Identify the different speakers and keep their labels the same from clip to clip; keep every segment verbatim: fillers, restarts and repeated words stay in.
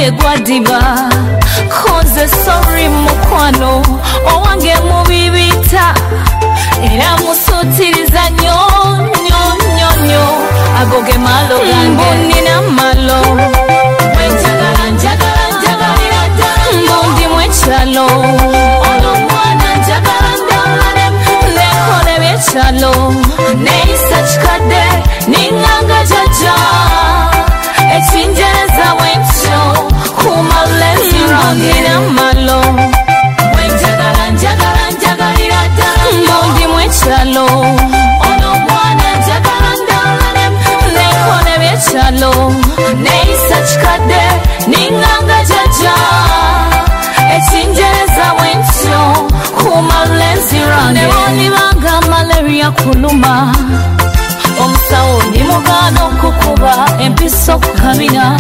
Speaker 1: gwange gwadiba koze sorry mukwano owange mubibita era musutiriza nyo nyo nyo nyo agoge malo gange mbunina malo wenjagala njagala njagalira ddala mbundi mwekyalo ono mwana njagala ndawulane nekole byekyalo neeyisa kikadde ninganga jajja ekinjereza wentyo kuma lezi mbunina malo wenjagala njagala njagalira ddala mbundi mwekyalo ono mwana njagala ndawulane nekole byekyalo neeyisa kikadde ninganga jajja ekinjereza wentyo kuma lezi range nebonibanga malaria kuluma omusawo ndi mugaana okukuba empiso kukamina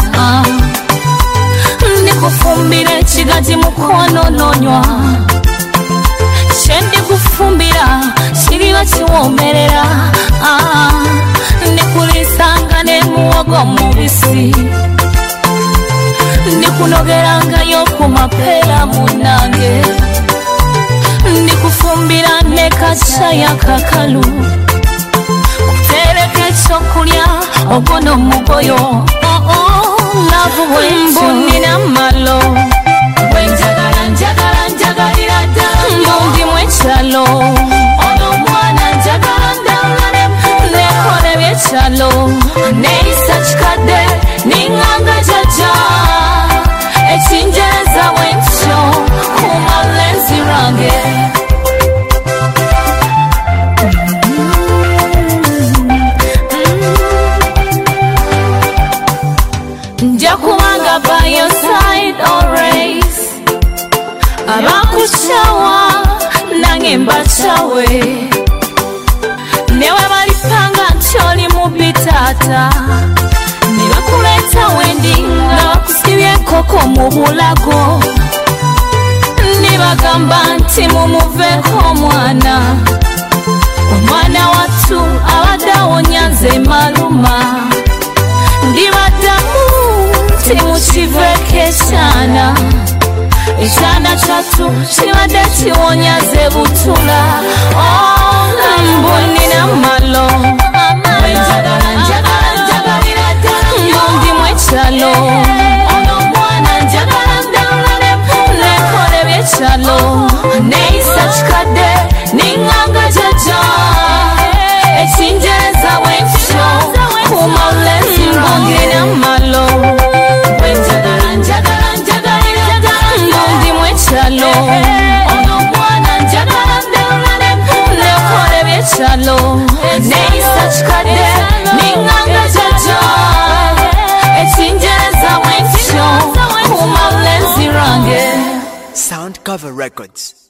Speaker 1: ndikufumbira ekigaji mukwano nonywa kyendikufumbira kiriba kiwoomerera ndikulisanga nemuwogo mubisi ndikunogerangayo ku mapeera munange ndikufumbira ne kacaya kakalu kutereka ekyokulya ogono mugoyo lavu wembunina malo wenjagala njagala njagalira ddala mbundi mwekyalo ono mwana njagala ndawulane nekole byekyalo neeyisa kikadde ninganga jajja ekinjereza wentyo kuma lenzi range nja kubanga by your side always abakushawa nange mbakyawe newe balipanga nti oli mubi taata ne bakuleeta wendi nga bakusibye enkoko mu bulago ne bagamba nti mumuveeko omwana omwana wattu abadde awonya nze maluma ndibaddamu nti mukiveeko ekyana ekyana kyattu kibadde kiwonya ze butula mbunina malo wenjagala njagala njagalira ddala mbundi mwekyalo ono mwana njagala ndawulane nekole byekyalo neeyisa kikadde ninganga jajja ekinjereza wentyo kuma lezi mbunina malo wenjagala njagala njagalira ddala mbundi mwekyalo ono mwana njagala ndawulane nekole byekyalo neeyisa kikadde ninganga jajja ekinjereza wentyo kuma lezi range
Speaker 2: Sound Cover Records.